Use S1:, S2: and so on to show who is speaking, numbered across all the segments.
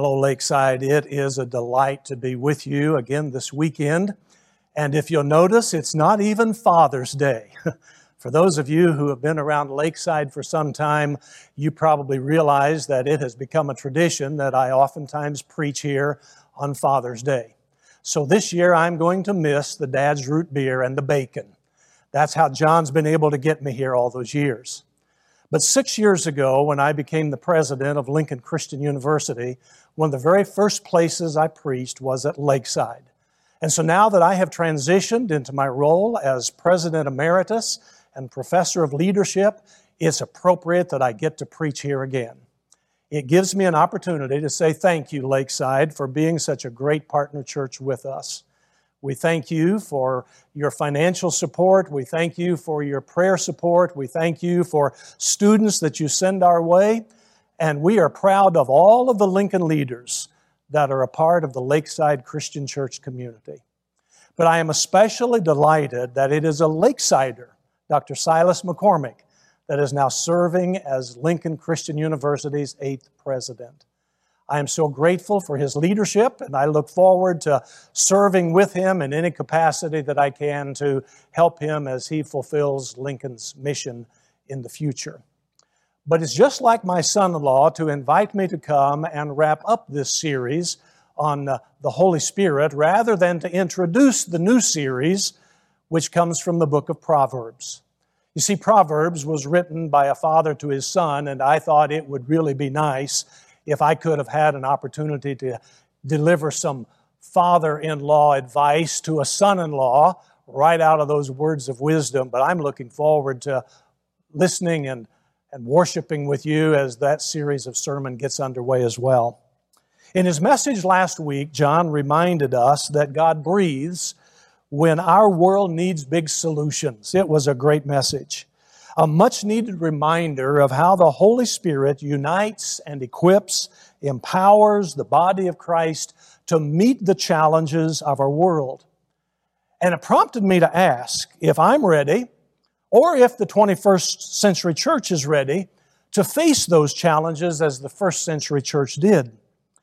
S1: Hello, Lakeside. It is a delight to be with you again this weekend. And if you'll notice, it's not even Father's Day. For those of you who have been around Lakeside for some time, you probably realize that it has become a tradition that I oftentimes preach here on Father's Day. So this year I'm going to miss the Dad's Root Beer and the bacon. That's how John's been able to get me here all those years. But 6 years ago, when I became the president of Lincoln Christian University, one of the very first places I preached was at Lakeside. And so now that I have transitioned into my role as president emeritus and professor of leadership, it's appropriate that I get to preach here again. It gives me an opportunity to say thank you, Lakeside, for being such a great partner church with us. We thank you for your financial support. We thank you for your prayer support. We thank you for students that you send our way. And we are proud of all of the Lincoln leaders that are a part of the Lakeside Christian Church community. But I am especially delighted that it is a Lakesider, Dr. Silas McCormick, that is now serving as Lincoln Christian University's 8th president. I am so grateful for his leadership, and I look forward to serving with him in any capacity that I can to help him as he fulfills Lincoln's mission in the future. But it's just like my son-in-law to invite me to come and wrap up this series on the Holy Spirit rather than to introduce the new series, which comes from the book of Proverbs. You see, Proverbs was written by a father to his son, and I thought it would really be nice if I could have had an opportunity to deliver some father-in-law advice to a son-in-law right out of those words of wisdom. But I'm looking forward to listening and worshiping with you as that series of sermon gets underway as well. In his message last week, John reminded us that God breathes when our world needs big solutions. It was a great message. A much-needed reminder of how the Holy Spirit unites and equips, empowers the body of Christ to meet the challenges of our world. And it prompted me to ask if I'm ready, or if the 21st century church is ready to face those challenges as the first century church did.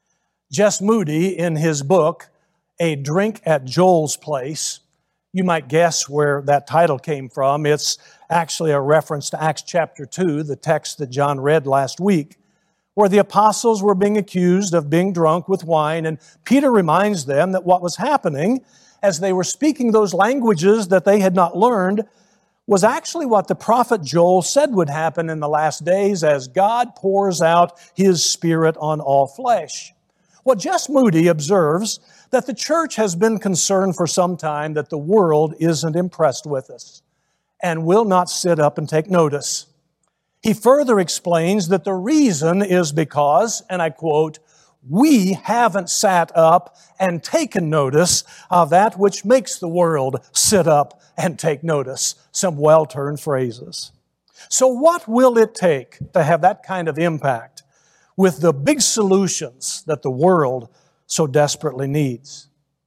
S1: Jess Moody, in his book, A Drink at Joel's Place, you might guess where that title came from. It's actually a reference to Acts chapter 2, the text that John read last week, where the apostles were being accused of being drunk with wine, and Peter reminds them that what was happening as they were speaking those languages that they had not learned was actually what the prophet Joel said would happen in the last days as God pours out His Spirit on all flesh. Well, Jess Moody observes that the church has been concerned for some time that the world isn't impressed with us and will not sit up and take notice. He further explains that the reason is because, and I quote, "we haven't sat up and taken notice of that which makes the world sit up and take notice." Some well-turned phrases. So what will it take to have that kind of impact with the big solutions that the world so desperately needs?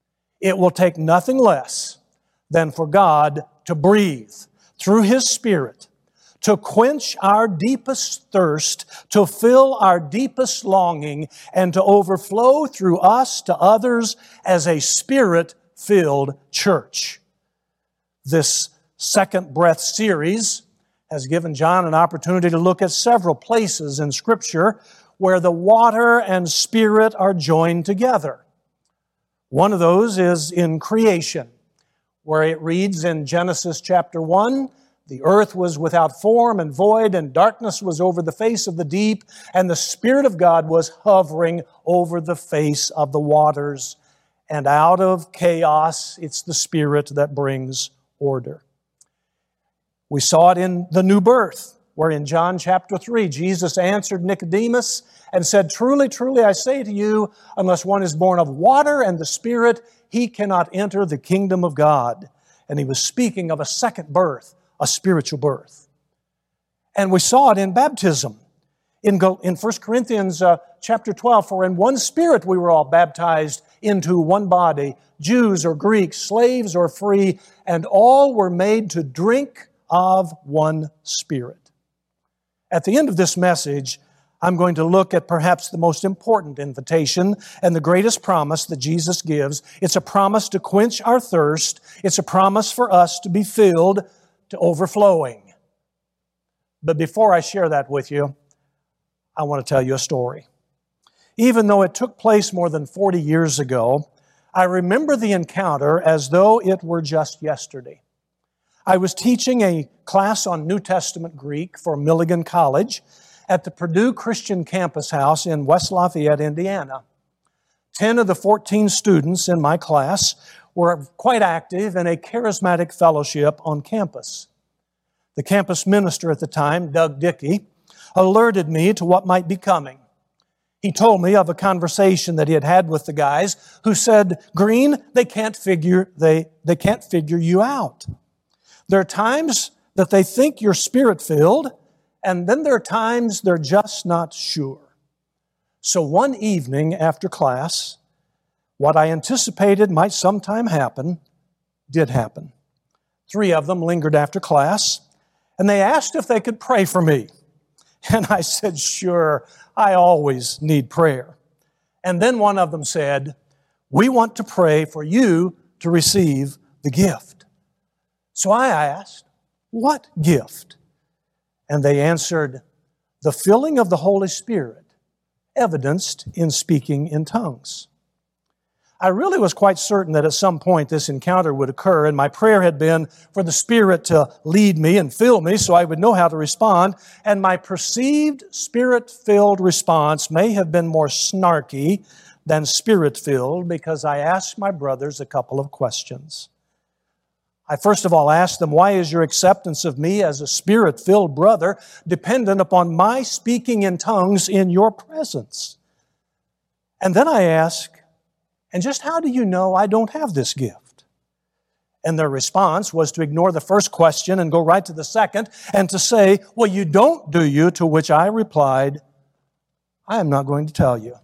S1: It will take nothing less than for God to breathe through His Spirit, to quench our deepest thirst, to fill our deepest longing, and to overflow through us to others as a Spirit-filled church. This Second Breath series has given John an opportunity to look at several places in Scripture where the water and Spirit are joined together. One of those is in creation, where it reads in Genesis chapter 1, "The earth was without form and void, and darkness was over the face of the deep, and the Spirit of God was hovering over the face of the waters." And out of chaos, it's the Spirit that brings order. We saw it in the new birth, where in John chapter 3, Jesus answered Nicodemus and said, "Truly, truly, I say to you, unless one is born of water and the Spirit, he cannot enter the kingdom of God." And he was speaking of a second birth, a spiritual birth. And we saw it in baptism. In 1 Corinthians chapter 12, "For in one Spirit we were all baptized into one body, Jews or Greeks, slaves or free, and all were made to drink of one Spirit." At the end of this message, I'm going to look at perhaps the most important invitation and the greatest promise that Jesus gives. It's a promise to quench our thirst. It's a promise for us to be filled to overflowing. But before I share that with you, I want to tell you a story. Even though it took place more than 40 years ago, I remember the encounter as though it were just yesterday. I was teaching a class on New Testament Greek for Milligan College at the Purdue Christian Campus House in West Lafayette, Indiana. 10 of the 14 students in my class were quite active in a charismatic fellowship on campus. The campus minister at the time, Doug Dickey, alerted me to what might be coming. He told me of a conversation that he had had with the guys who said, "Green, they can't figure you out. There are times that they think you're Spirit-filled, and then there are times they're just not sure." So one evening after class, what I anticipated might sometime happen did happen. 3 of them lingered after class, and they asked if they could pray for me. And I said, "Sure, I always need prayer." And then one of them said, "We want to pray for you to receive the gift." So I asked, "What gift?" And they answered, "The filling of the Holy Spirit, evidenced in speaking in tongues." I really was quite certain that at some point this encounter would occur, and my prayer had been for the Spirit to lead me and fill me so I would know how to respond. And my perceived Spirit-filled response may have been more snarky than Spirit-filled because I asked my brothers a couple of questions. I first of all asked them, "Why is your acceptance of me as a Spirit-filled brother dependent upon my speaking in tongues in your presence?" And then I asked, "And just how do you know I don't have this gift?" And their response was to ignore the first question and go right to the second and to say, "Well, you don't, do you?" To which I replied, "I am not going to tell you.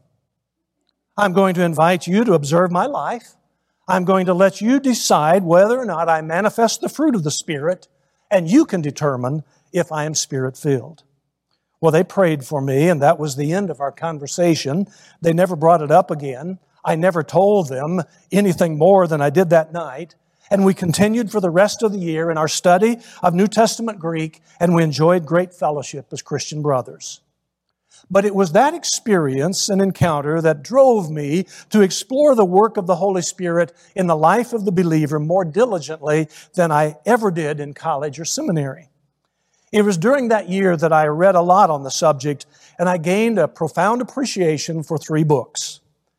S1: I'm going to invite you to observe my life. I'm going to let you decide whether or not I manifest the fruit of the Spirit, and you can determine if I am Spirit-filled." Well, they prayed for me, and that was the end of our conversation. They never brought it up again. I never told them anything more than I did that night. And we continued for the rest of the year in our study of New Testament Greek, and we enjoyed great fellowship as Christian brothers. But it was that experience and encounter that drove me to explore the work of the Holy Spirit in the life of the believer more diligently than I ever did in college or seminary. It was during that year that I read a lot on the subject, and I gained a profound appreciation for 3 books.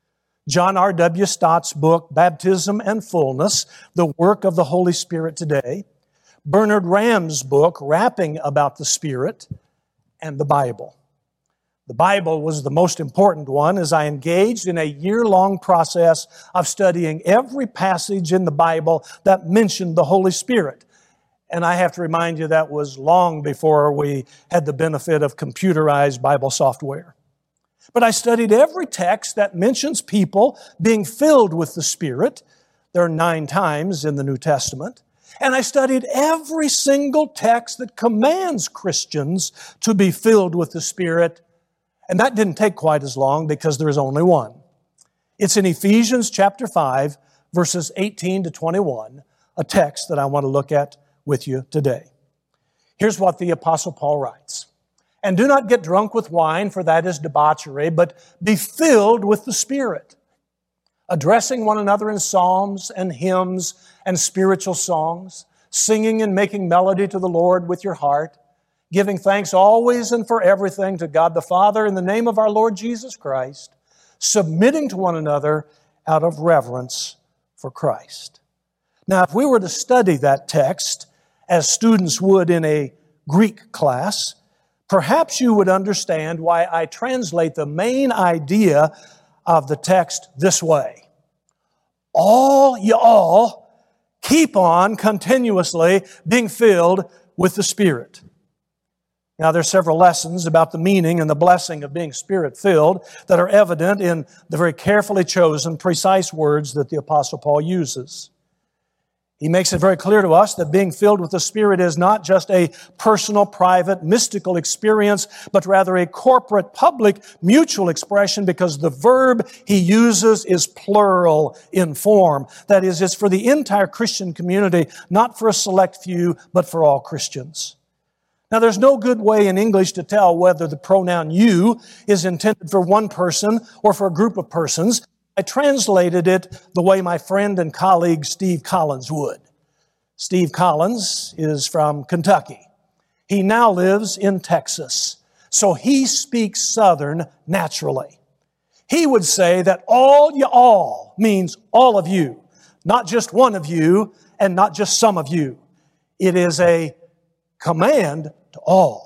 S1: John R.W. Stott's book, Baptism and Fullness, The Work of the Holy Spirit Today, Bernard Ramm's book, Rapping About the Spirit, and the Bible. The Bible was the most important one as I engaged in a year-long process of studying every passage in the Bible that mentioned the Holy Spirit. And I have to remind you that was long before we had the benefit of computerized Bible software. But I studied every text that mentions people being filled with the Spirit. There are 9 times in the New Testament. And I studied every single text that commands Christians to be filled with the Spirit. And that didn't take quite as long because there is only one. It's in Ephesians chapter 5, verses 18 to 21, a text that I want to look at with you today. Here's what the Apostle Paul writes. "And do not get drunk with wine, for that is debauchery, but be filled with the Spirit, addressing one another in psalms and hymns and spiritual songs, singing and making melody to the Lord with your heart, giving thanks always and for everything to God the Father in the name of our Lord Jesus Christ, submitting to one another out of reverence for Christ." Now, if we were to study that text as students would in a Greek class, perhaps you would understand why I translate the main idea of the text this way. All y'all keep on continuously being filled with the Spirit. Now, there are several lessons about the meaning and the blessing of being Spirit-filled that are evident in the very carefully chosen, precise words that the Apostle Paul uses. He makes it very clear to us that being filled with the Spirit is not just a personal, private, mystical experience, but rather a corporate, public, mutual expression, because the verb he uses is plural in form. That is, it's for the entire Christian community, not for a select few, but for all Christians. Now, there's no good way in English to tell whether the pronoun you is intended for one person or for a group of persons. I translated it the way my friend and colleague Steve Collins would. Steve Collins is from Kentucky. He now lives in Texas, so he speaks Southern naturally. He would say that all y'all means all of you, not just one of you and not just some of you. It is a command to all.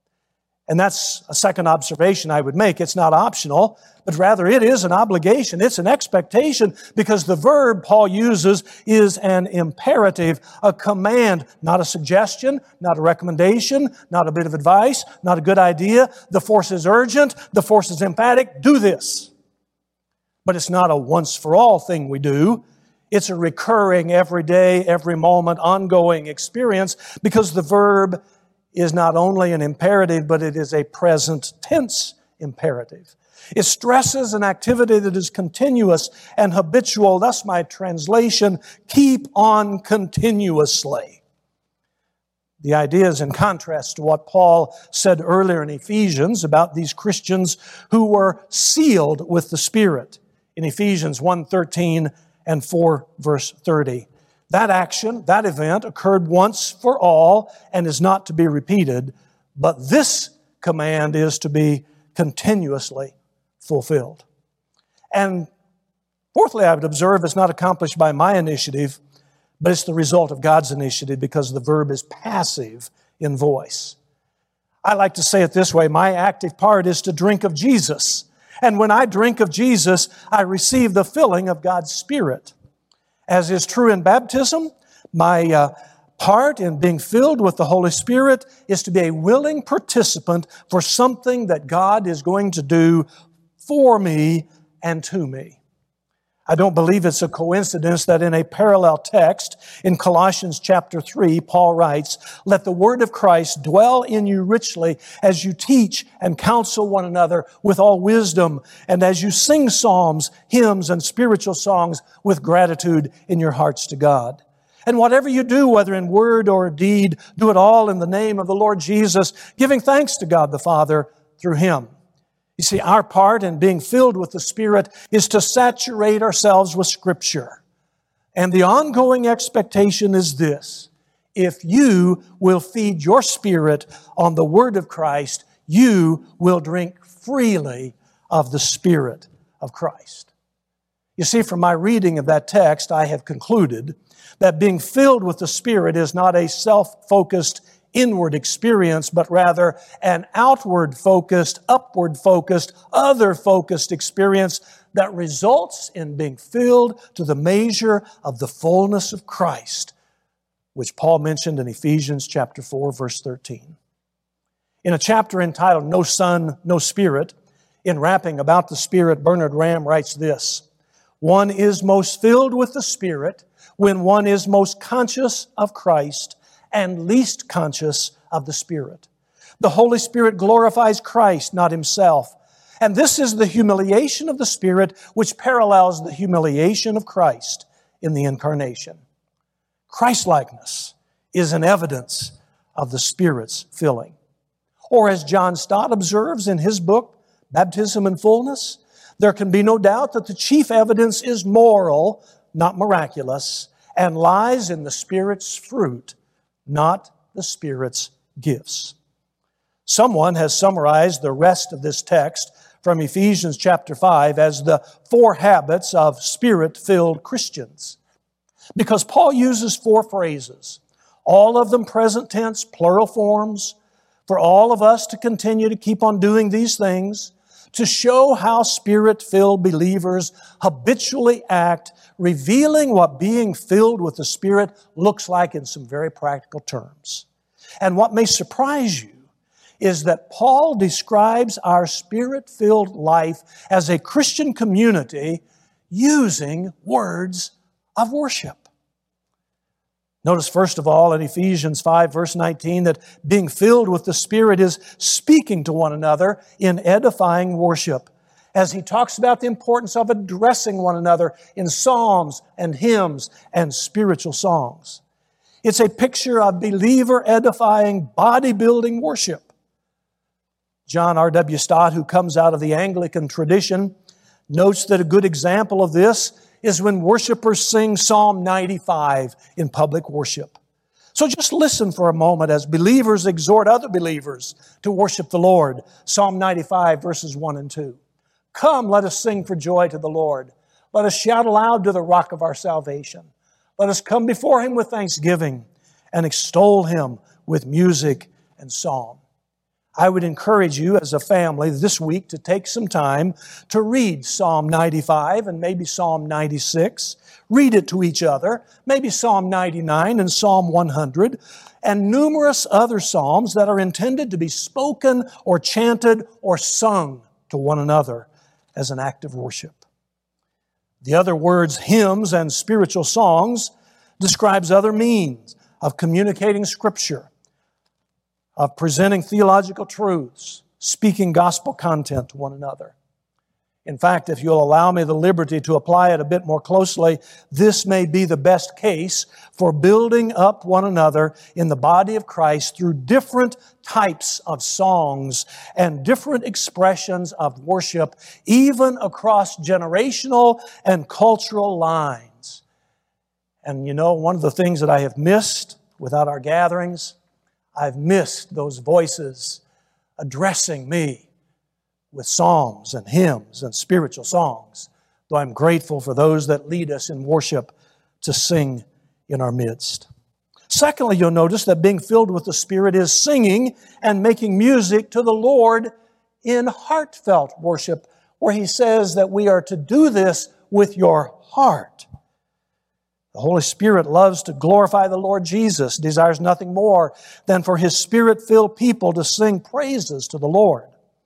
S1: And that's a second observation I would make. It's not optional, but rather it is an obligation. It's an expectation, because the verb Paul uses is an imperative, a command, not a suggestion, not a recommendation, not a bit of advice, not a good idea. The force is urgent. The force is emphatic. Do this. But it's not a once-for-all thing we do. It's a recurring, every day, every moment, ongoing experience, because the verb is not only an imperative, but it is a present tense imperative. It stresses an activity that is continuous and habitual. Thus my translation, keep on continuously. The idea is in contrast to what Paul said earlier in Ephesians about these Christians who were sealed with the Spirit in Ephesians 1:13 and 4 verse 30. That action, that event occurred once for all and is not to be repeated, but this command is to be continuously fulfilled. And fourthly, I would observe it's not accomplished by my initiative, but it's the result of God's initiative, because the verb is passive in voice. I like to say it this way: my active part is to drink of Jesus. And when I drink of Jesus, I receive the filling of God's Spirit. As is true in baptism, my part in being filled with the Holy Spirit is to be a willing participant for something that God is going to do for me and to me. I don't believe it's a coincidence that in a parallel text in Colossians chapter 3, Paul writes, "Let the word of Christ dwell in you richly as you teach and counsel one another with all wisdom, and as you sing psalms, hymns, and spiritual songs with gratitude in your hearts to God. And whatever you do, whether in word or deed, do it all in the name of the Lord Jesus, giving thanks to God the Father through Him." You see, our part in being filled with the Spirit is to saturate ourselves with Scripture. And the ongoing expectation is this: if you will feed your spirit on the Word of Christ, you will drink freely of the Spirit of Christ. You see, from my reading of that text, I have concluded that being filled with the Spirit is not a self-focused inward experience, but rather an outward-focused, upward-focused, other-focused experience that results in being filled to the measure of the fullness of Christ, which Paul mentioned in Ephesians chapter 4, verse 13. In a chapter entitled "No Son, No Spirit," in Rapping About the Spirit, Bernard Ramm writes this: "One is most filled with the Spirit when one is most conscious of Christ and least conscious of the Spirit. The Holy Spirit glorifies Christ, not Himself. And this is the humiliation of the Spirit which parallels the humiliation of Christ in the Incarnation." Christ-likeness is an evidence of the Spirit's filling. Or as John Stott observes in his book, Baptism in Fullness, there can be no doubt that the chief evidence is moral, not miraculous, and lies in the Spirit's fruit, not the Spirit's gifts. Someone has summarized the rest of this text from Ephesians chapter 5 as the 4 habits of Spirit-filled Christians. Because Paul uses 4 phrases, all of them present tense, plural forms, for all of us to continue to keep on doing these things, to show how Spirit-filled believers habitually act, revealing what being filled with the Spirit looks like in some very practical terms. And what may surprise you is that Paul describes our Spirit-filled life as a Christian community using words of worship. Notice first of all in Ephesians 5 verse 19 that being filled with the Spirit is speaking to one another in edifying worship, as he talks about the importance of addressing one another in psalms and hymns and spiritual songs. It's a picture of believer edifying, body-building worship. John R.W. Stott, who comes out of the Anglican tradition, notes that a good example of this is when worshipers sing Psalm 95 in public worship. So just listen for a moment as believers exhort other believers to worship the Lord. Psalm 95 verses 1 and 2. Come, let us sing for joy to the Lord. Let us shout aloud to the rock of our salvation. Let us come before Him with thanksgiving and extol Him with music and psalm. I would encourage you as a family this week to take some time to read Psalm 95 and maybe Psalm 96. Read it to each other, maybe Psalm 99 and Psalm 100, and numerous other psalms that are intended to be spoken or chanted or sung to one another as an act of worship. The other words, hymns and spiritual songs, describes other means of communicating Scripture, of presenting theological truths, speaking gospel content to one another. In fact, if you'll allow me the liberty to apply it a bit more closely, this may be the best case for building up one another in the body of Christ through different types of songs and different expressions of worship, even across generational and cultural lines. And you know, one of the things that I have missed without our gatherings, I've missed those voices addressing me with psalms and hymns and spiritual songs, though I'm grateful for those that lead us in worship to sing in our midst. Secondly, you'll notice that being filled with the Spirit is singing and making music to the Lord in heartfelt worship, where He says that we are to do this with your heart. The Holy Spirit loves to glorify the Lord Jesus, desires nothing more than for His Spirit-filled people to sing praises to the Lord.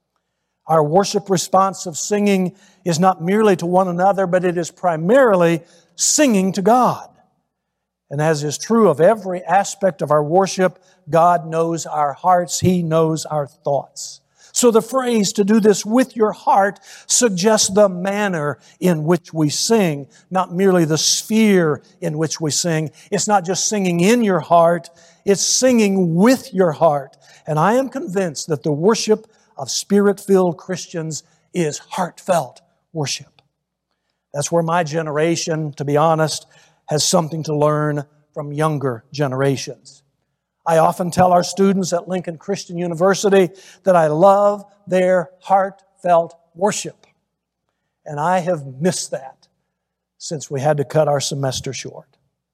S1: Our worship response of singing is not merely to one another, but it is primarily singing to God. And as is true of every aspect of our worship, God knows our hearts. He knows our thoughts. So the phrase, to do this with your heart, suggests the manner in which we sing, not merely the sphere in which we sing. It's not just singing in your heart, it's singing with your heart. And I am convinced that the worship of Spirit-filled Christians is heartfelt worship. That's where my generation, to be honest, has something to learn from younger generations. I often tell our students at Lincoln Christian University that I love their heartfelt worship. And I have missed that since we had to cut our semester short.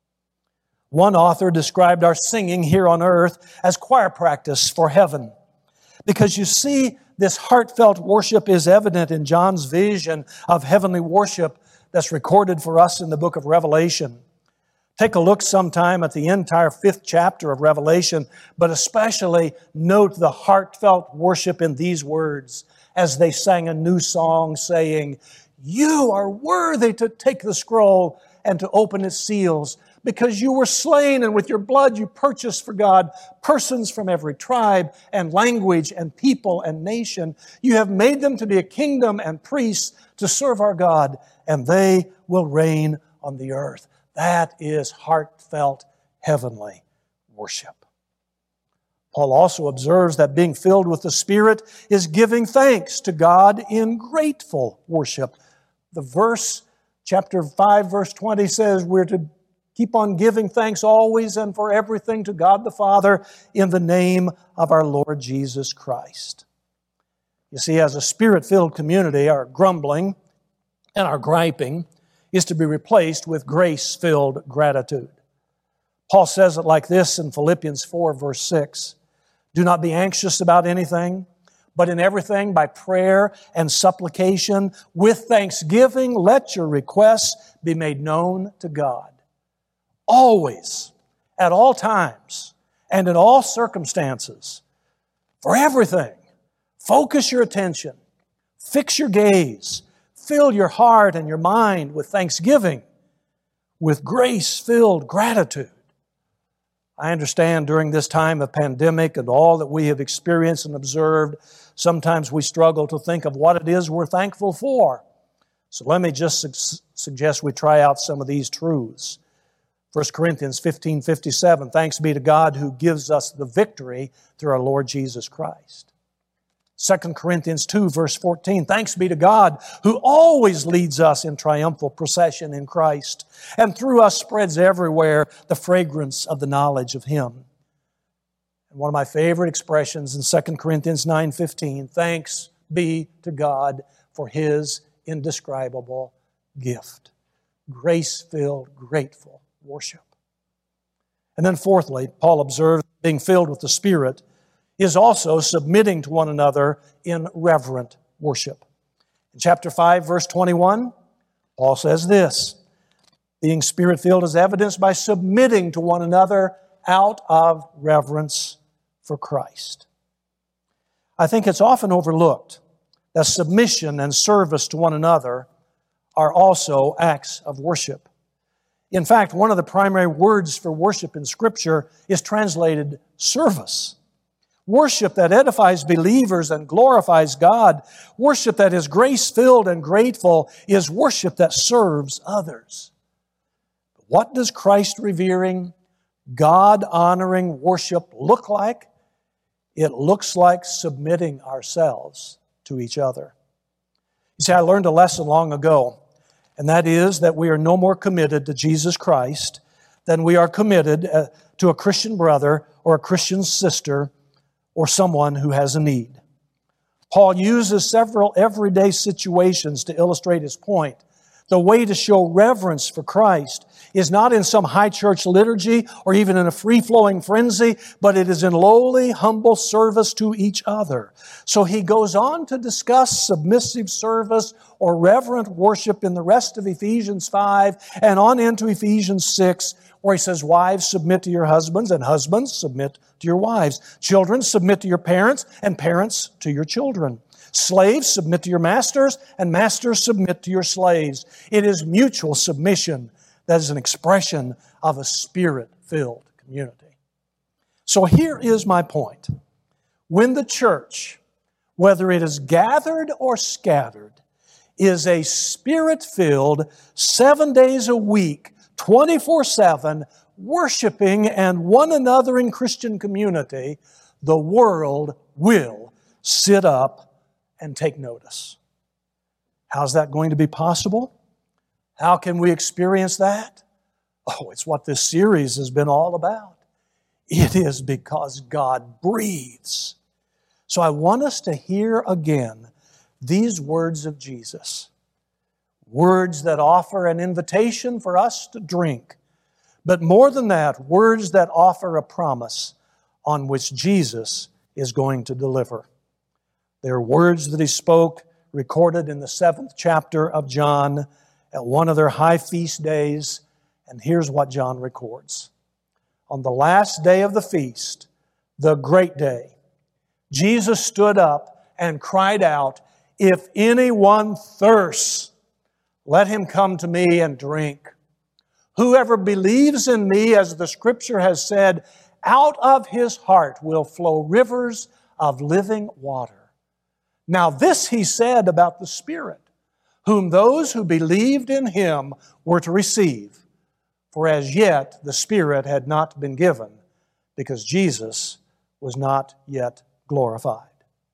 S1: One author described our singing here on earth as choir practice for heaven. Because you see, this heartfelt worship is evident in John's vision of heavenly worship that's recorded for us in the book of Revelation. Take a look sometime at the entire 5th chapter of Revelation, but especially note the heartfelt worship in these words as they sang a new song saying, "You are worthy to take the scroll and to open its seals, because you were slain, and with your blood you purchased for God persons from every tribe and language and people and nation. You have made them to be a kingdom and priests to serve our God, and they will reign on the earth." That is heartfelt heavenly worship. Paul also observes that being filled with the Spirit is giving thanks to God in grateful worship. The verse, chapter 5, verse 20 says we're to keep on giving thanks always and for everything to God the Father in the name of our Lord Jesus Christ. You see, as a Spirit-filled community, our grumbling and our griping is to be replaced with grace-filled gratitude. Paul says it like this in Philippians 4, verse 6. Do not be anxious about anything, but in everything by prayer and supplication, with thanksgiving, let your requests be made known to God. Always, at all times, and in all circumstances, for everything, focus your attention, fix your gaze, fill your heart and your mind with thanksgiving, with grace-filled gratitude. I understand during this time of pandemic and all that we have experienced and observed, sometimes we struggle to think of what it is we're thankful for. So let me just suggest we try out some of these truths. 1 Corinthians 15:57, thanks be to God who gives us the victory through our Lord Jesus Christ. 2 Corinthians 2, verse 14, thanks be to God who always leads us in triumphal procession in Christ, and through us spreads everywhere the fragrance of the knowledge of Him. And one of my favorite expressions in 2 Corinthians 9:15, thanks be to God for His indescribable gift. Grace-filled, grateful worship. And then fourthly, Paul observed being filled with the Spirit is also submitting to one another in reverent worship. In chapter 5, verse 21, Paul says this, being Spirit-filled is evidenced by submitting to one another out of reverence for Christ. I think it's often overlooked that submission and service to one another are also acts of worship. In fact, one of the primary words for worship in Scripture is translated service. Worship that edifies believers and glorifies God, worship that is grace-filled and grateful, is worship that serves others. What does Christ-revering, God-honoring worship look like? It looks like submitting ourselves to each other. You see, I learned a lesson long ago, and that is that we are no more committed to Jesus Christ than we are committed to a Christian brother or a Christian sister or someone who has a need. Paul uses several everyday situations to illustrate his point. The way to show reverence for Christ is not in some high church liturgy or even in a free-flowing frenzy, but it is in lowly, humble service to each other. So he goes on to discuss submissive service or reverent worship in the rest of Ephesians 5 and on into Ephesians 6, where he says, wives, submit to your husbands, and husbands, submit to your wives. Children, submit to your parents, and parents to your children. Slaves, submit to your masters, and masters, submit to your slaves. It is mutual submission that is an expression of a Spirit-filled community. So here is my point. When the church, whether it is gathered or scattered, is a Spirit-filled, 7 days a week, 24/7, worshiping and one another in Christian community, the world will sit up and take notice. How's that going to be possible? How can we experience that? Oh, it's what this series has been all about. It is because God breathes. So I want us to hear again these words of Jesus. Words that offer an invitation for us to drink. But more than that, words that offer a promise on which Jesus is going to deliver. They are words that He spoke, recorded in the 7th chapter of John at one of their high feast days. And here's what John records. On the last day of the feast, the great day, Jesus stood up and cried out, "If anyone thirsts, let him come to me and drink. Whoever believes in me, as the Scripture has said, out of his heart will flow rivers of living water." Now this He said about the Spirit, whom those who believed in Him were to receive. For as yet the Spirit had not been given, because Jesus was not yet glorified.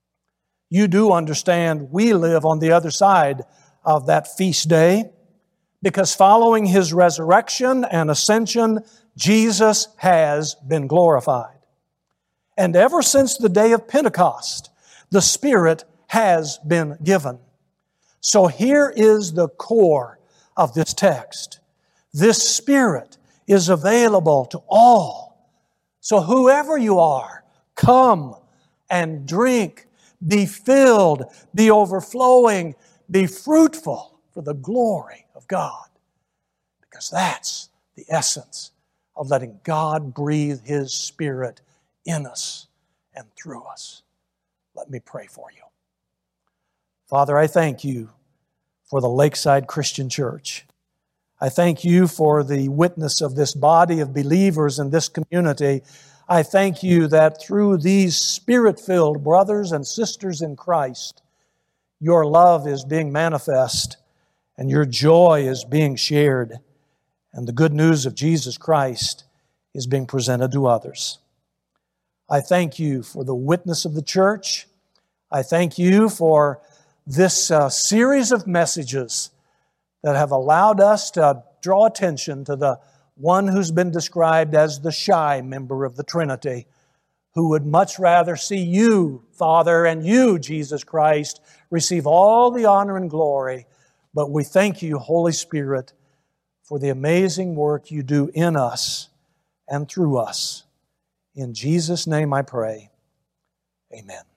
S1: You do understand we live on the other side of that feast day, because following His resurrection and ascension, Jesus has been glorified. And ever since the day of Pentecost, the Spirit has been given. So here is the core of this text. This Spirit is available to all. So whoever you are, come and drink, be filled, be overflowing, be fruitful for the glory of God. Because that's the essence of letting God breathe His Spirit in us and through us. Let me pray for you. Father, I thank You for the Lakeside Christian Church. I thank you for the witness of this body of believers in this community. I thank you that through these Spirit-filled brothers and sisters in Christ, your love is being manifest and your joy is being shared, and the good news of Jesus Christ is being presented to others. I thank you for the witness of the church. I thank you for this series of messages that have allowed us to draw attention to the one who's been described as the shy member of the Trinity, who would much rather see you, Father, and you, Jesus Christ, receive all the honor and glory. But we thank you, Holy Spirit, for the amazing work you do in us and through us. In Jesus' name I pray. Amen.